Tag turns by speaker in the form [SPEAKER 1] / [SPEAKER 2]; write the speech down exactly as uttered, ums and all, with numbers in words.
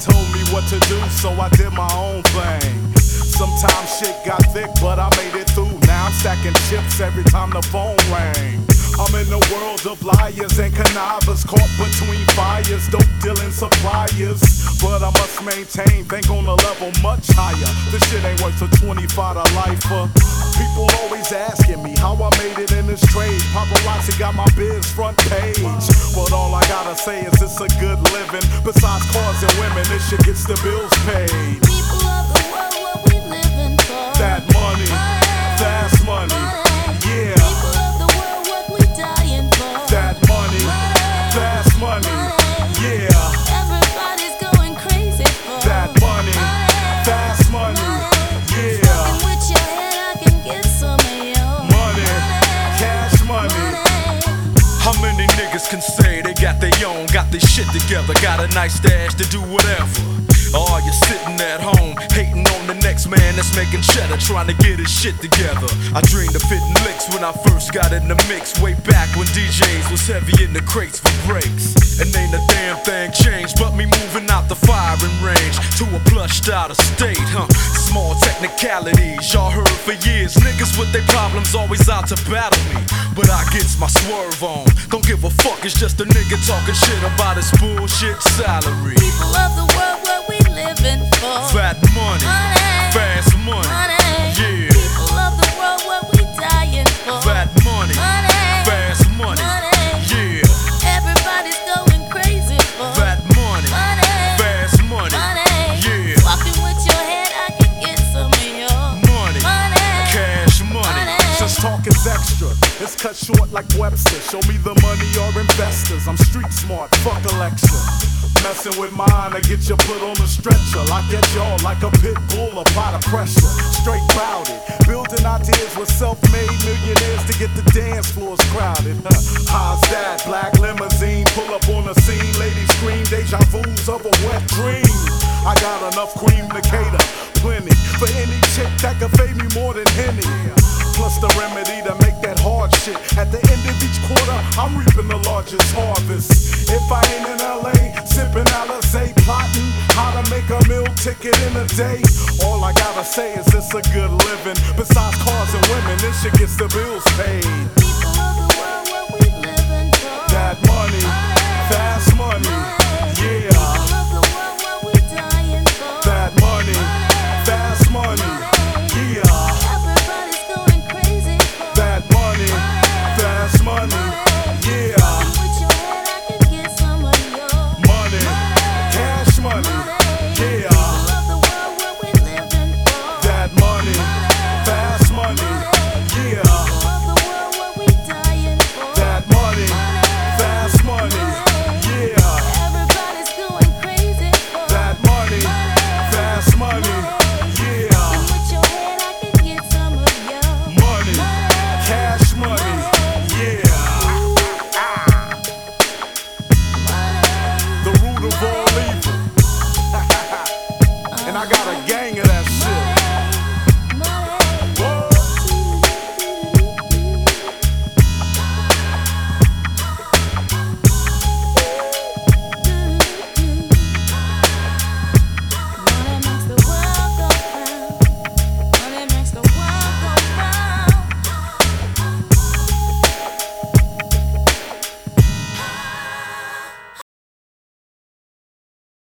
[SPEAKER 1] told me what to do, so I did my own thing. Sometimes shit got thick, but I made it through. Now I'm stacking chips every time the phone rang. I'm in the world of liars and connivers, caught between fires, dope dealing suppliers. But I must maintain, think on a level much higher. This shit ain't worth a twenty-five a lifer. People always asking me how I made it in this trade. Paparazzi got my biz front page, but all I gotta say is it's a good living. Besides cars and women, this shit gets the bills paid.
[SPEAKER 2] People of the world, what we living for?
[SPEAKER 1] That money,
[SPEAKER 2] money
[SPEAKER 1] fast money,
[SPEAKER 2] money.
[SPEAKER 1] yeah.
[SPEAKER 2] People of the world, what we dying for?
[SPEAKER 1] That money,
[SPEAKER 2] money
[SPEAKER 1] fast money,
[SPEAKER 2] money.
[SPEAKER 1] yeah.
[SPEAKER 2] Everybody's going crazy for
[SPEAKER 1] That money,
[SPEAKER 2] money
[SPEAKER 1] fast money,
[SPEAKER 2] money.
[SPEAKER 1] yeah.
[SPEAKER 2] Fucking with your head, I can get some of your
[SPEAKER 1] Money, cash money.
[SPEAKER 3] How many niggas can say they got their own, got their shit together, got a nice stash to do whatever? Or you're sitting at home, hating on the next man that's making cheddar, trying to get his shit together. I dreamed of fitting licks when I first got in the mix, way back when D Js was heavy in the crates for breaks. And ain't a damn thing changed but me moving out the firing range to a plushed out estate, huh? Small technicalities, y'all heard for years. Niggas with their problems always out to battle me, but I gets my swerve on. Don't give a fuck, it's just a nigga talking shit about his bullshit salary.
[SPEAKER 2] People of the world, what we living for?
[SPEAKER 3] Fat money,
[SPEAKER 2] money
[SPEAKER 3] fast money,
[SPEAKER 2] money.
[SPEAKER 3] yeah.
[SPEAKER 2] People of the world, what we dying for?
[SPEAKER 3] Fat money,
[SPEAKER 2] money
[SPEAKER 3] fast money,
[SPEAKER 2] money.
[SPEAKER 3] yeah.
[SPEAKER 2] Everybody's going crazy for
[SPEAKER 3] Fat money,
[SPEAKER 2] money
[SPEAKER 3] fast money,
[SPEAKER 2] money.
[SPEAKER 3] yeah.
[SPEAKER 2] Walking with your head, I can get some of your
[SPEAKER 3] Money,
[SPEAKER 2] money
[SPEAKER 3] cash money.
[SPEAKER 2] money.
[SPEAKER 1] Just talk is extra, it's cut short like Webster. Show me the money or investors, I'm street smart, fuck election. Messing with mine, I get you put on a stretcher. Lock at y'all like a pit bull, apply the pressure. Straight bout it, building ideas with self-made millionaires to get the dance floors crowded. Huh. How's that? Black limousine, pull up on the scene. Ladies scream, deja vu's of a wet dream. I got enough cream to cater, plenty for any chick that can fade me more than Henny. Plus the remedy to make that hard shit. At the end of each quarter, I'm reaping the largest harvest. If I ain't in L A, sipping Alizé, plotting how to make a meal ticket in a day. All I gotta say is it's a good living. Besides cars and women, this shit gets the bills paid.
[SPEAKER 2] People of the world, what we living for?
[SPEAKER 1] That money,
[SPEAKER 2] money
[SPEAKER 1] fast money.
[SPEAKER 2] money.